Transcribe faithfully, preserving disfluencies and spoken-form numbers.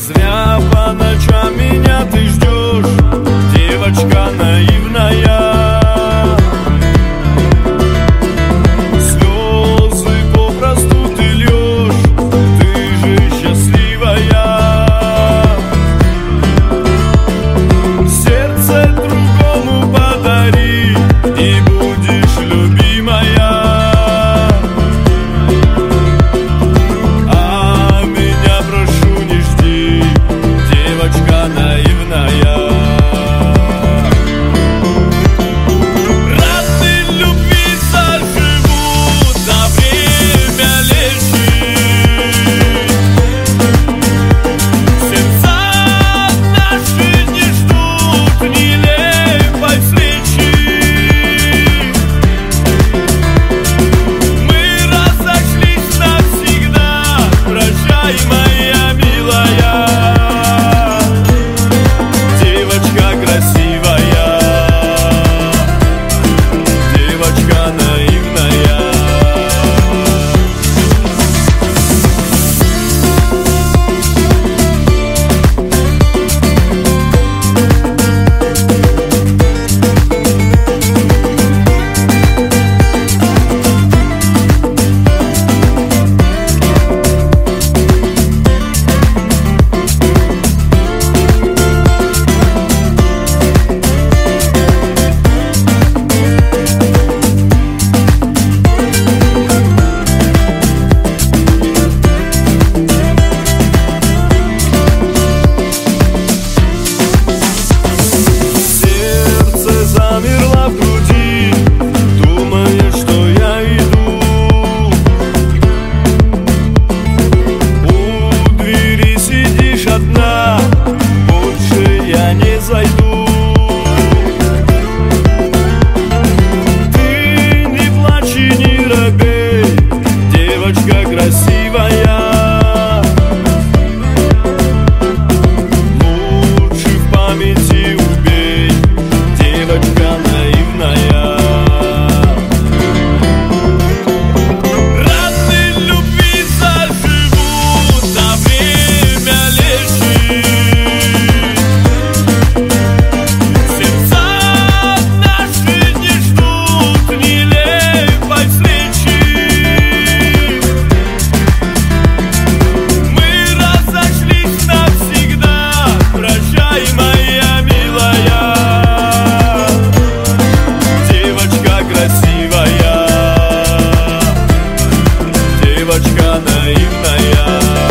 Зря по ночам меня ты ждешь, девочка наивная. Слезы попросту ты льешь, ты же счастливая. Сердце другому подари, и будешь любимая. А меня прошу не жди, девочка наивная. Раны любви заживут, а время лечит. Сердца наши не ждут нелепой встречи. Мы разошлись навсегда, прощай, моя милая. Девочка красивая, девочка наивная. Сердце замерло в груди, думая, что я иду. У двери сидишь одна, больше я не зайду. Ты не плачь и не робей, девочка красивая. Лучше в памяти убей, девочка наивная. Раны любви заживут, а время лечит. Сердца наши не ждут нелепой встречи. Мы разошлись навсегда, прощай, моя милая. Девочка красивая, девочка наивная.